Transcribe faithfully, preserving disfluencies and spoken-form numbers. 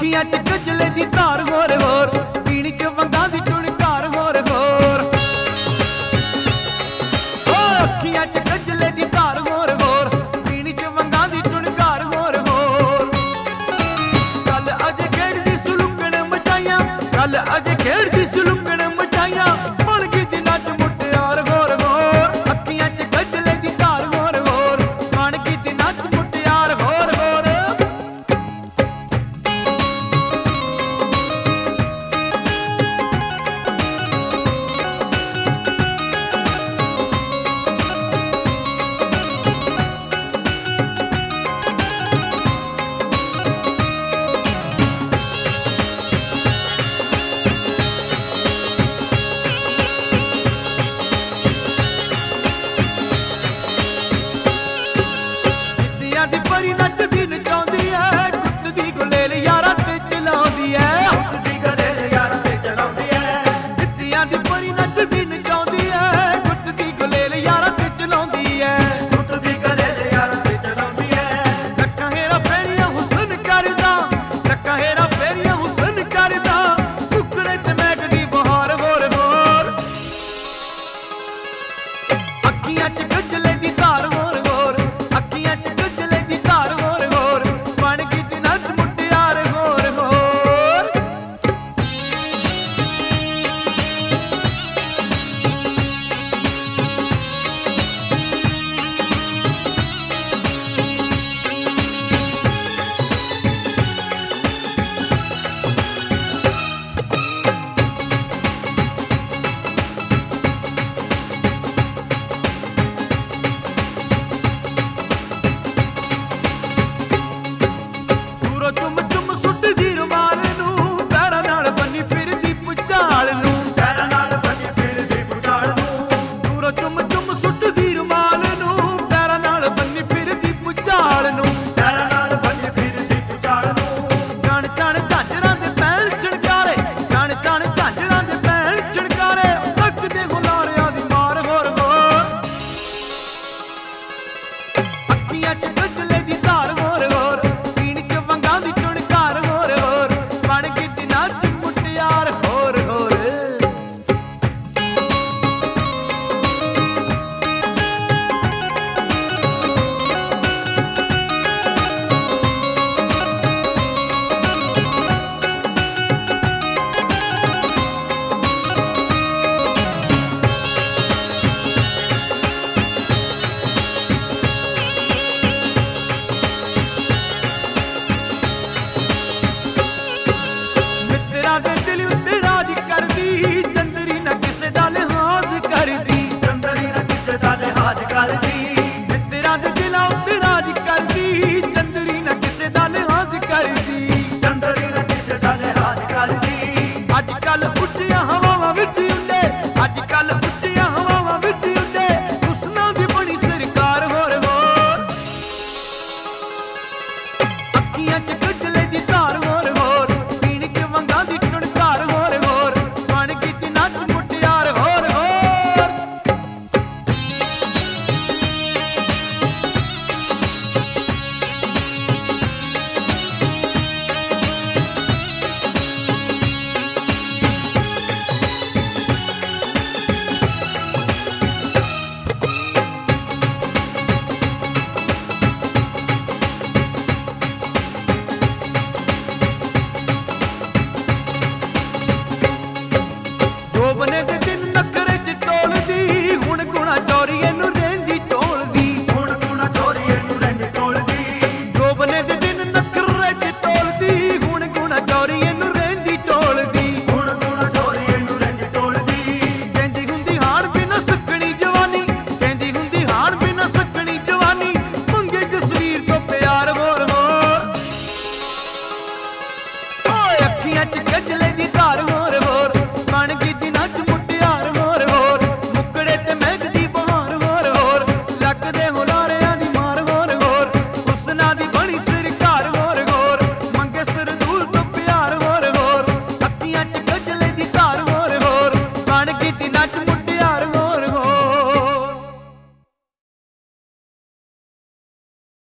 ਅੱਖੀਆਂ 'ਚ ਗਜਲੇ ਦੀ ਧਾਰ ਹੋਰ ਹੋਰ, ਪੀਣੀ 'ਚ ਵੰਗਾਂ ਦੀ ਟੁਣਕਾਰ ਹੋਰ ਹੋਰ। ਓ ਅੱਖੀਆਂ 'ਚ ਗਜਲੇ ਦੀ ਧਾਰ ਹੋਰ ਹੋਰ, ਪੀਣੀ 'ਚ ਵੰਗਾਂ ਦੀ ਟੁਣਕਾਰ ਹੋਰ ਹੋਰ। ਕੱਲ ਅਜੇ ਖੇਡਦੀ ਸੁਲੁਕਣ ਮਚਾਈਆਂ, ਕੱਲ ਅਜੇ ਖੇਡਦੀ ਸੁਲੁਕਣ ਮਚਾਈਆਂ, ਬਣ ਗਈ ਦਿਨਾਂ 'ਚ ਮੁਟਿਆਰ ਹੋਰ ਹੋਰ। ਅੱਖੀਆਂ 'ਚ ਗਜਲੇ ਦੀ ਧਾਰ ਹੋਰ ਹੋਰ, ਬਣ ਗਈ ਦਿਨਾਂ 'ਚ ਮੁਟਿਆਰ ਹੋਰ ਹੋਰ। ਦੀ ਪਰੀ ਨੱਚਦੀ ਨਚਾਉਂਦੀ ਐ, ਗੁੱਤ ਦੀ ਗੁਲੇਲ ਯਾਰਾਂ ਤੇ ਚਲਾਉਂਦੀ ਐ, ਗੁੱਤ ਦੀ ਗੁਲੇਲ ਯਾਰਾਂ ਤੇ ਚਲਾਉਂਦੀ ਐ। ਦਿੱਤੀਆਂ ਦੀ ਪਰੀ ਨੱਚਦੀ ਨਚਾਉਂਦੀ ਐ, ਗੁੱਤ ਦੀ ਗੁਲੇਲ ਯਾਰਾਂ ਤੇ ਚਲਾਉਂਦੀ ਐ, ਗੁੱਤ ਦੀ ਗੁਲੇਲ ਯਾਰਾਂ ਤੇ ਚਲਾਉਂਦੀ ਐ। ਲੱਖਾਂ ਹੇਰਾ ਫੇਰੀਆਂ ਹੁਸਨ ਕਰਦਾ, ਲੱਖਾਂ ਹੇਰਾ ਫੇਰੀਆਂ ਹੁਸਨ ਕਰਦਾ, ਕੁਕੜੇ ਤੇ ਮਹਿਕਦੀ ਬਹਾਰ ਹੋਰ ਹੋਰ। ਅੱਖੀਆਂ 'ਚ ਗਜਲੇ ਦੀ ਧਾਰ ਹੋਰ ਹੋਰ, ਅੱਖੀਆਂ 'ਚ ਗਜਲੇ ਦੀ ਧਾਰ ਹੋਰ ਹੋਰ, ਬਣ ਗਈ ਦਿਨਾਂ 'ਚ ਮੁਟਿਆਰ ਹੋਰ ਹੋਰ। ਦੂਰੋਂ ਚੁੰਮ ਚੁੰਮ ਸੁੱਟਦੀ ਰੁਮਾਲ ਨੂੰ, ਪੈਰਾਂ ਨਾਲ ਬੰਨੀ ਫਿਰਦੀ ਭੁਚਾਲ ਨੂੰ, ਪੈਰਾਂ ਨਾਲ ਬੰਨੀ ਫਿਰਦੀ ਭੁਚਾਲ ਨੂੰ। ਦੂਰੋਂ ਚੁੰਮ ਚੁੰਮ ਸੁੱਟਦੀ ਰੁਮਾਲ ਨੂੰ, ਪੈਰਾਂ ਨਾਲ ਬੰਨੀ ਫਿਰਦੀ ਭੁਚਾਲ ਨੂੰ। ਪੈਰਾਂ ਨਾਲ ਬੰਨੀ ਫਿਰਦੀ ਭੁਚਾਲ ਨੂੰ। ਜਾਣ ਜਾਣ ਝਾਂਜਰਾਂ ਦੇ ਪੈਣ ਛਣਕਾਰੇ, ਜਾਣ ਜਾਣ ਝਾਂਜਰਾਂ ਦੇ ਪੈਣ ਛਣਕਾਰੇ, ਤੱਕਦੇ ਹੁਲਾਰਿਆਂ ਦੀ ਮਾਰ ਹੋਰ ਹੋਰ। ਅੱਖੀਆਂ 'ਚ ਗਜਲੇ ਦੀ ਧਾਰ ਹੋਰ ਹੋਰ, ਪੀਣ 'ਚ ਵੰਗਾਂ ਦੀ ਟੁਣਕਾਰ ਹੋਰ ਹੋਰ, ਬਣ ਗਈ ਦਿਨਾਂ 'ਚ ਮੁਟਿਆਰ ਹੋਰ ਹੋਰ। ਮਿੱਤਰਾਂ ਦੇ ਦਿਲ ਉੱਤੇ ਰਾਜ ਕਰਦੀ, ਚੰਦਰੀ ਨਾ ਕਿਸੇ ਦਾ ਲਿਹਾਜ਼ ਕਰਦੀ, ਚੰਦਰੀ ਨਾ ਕਿਸੇ ਦਾ ਲਿਹਾਜ਼ ਕਰਦੀ। ਮਿੱਤਰਾਂ ਦੇ ਦਿਲਾਂ ਉੱਤੇ ਰਾਜ ਕਰਦੀ, ਚੰਦਰੀ ਨਾ ਕਿਸੇ ਦਾ ਲਿਹਾਜ਼ ਕਰਦੀ। ਚੰਦਰੀ ਨਾ ਕਿਸੇ ਦਾ ਲਿਹਾਜ਼ ਕਰਦੀ। ਅੱਜ ਕੱਲ ਉੱਚੀਆਂ ਹਵਾਵਾਂ ਵਿੱਚ ਉੱਡੇ, ਅੱਜ ਕੱਲ ਉੱਚੀਆਂ ਹਵਾਵਾਂ ਵਿੱਚ ਉੱਡੇ, ਹੁਸਨਾਂ ਦੀ ਬਣੀ ਸਰਕਾਰ ਹੋਰ ਹੋਰ। ਅੱਖੀਆਂ 'ਚ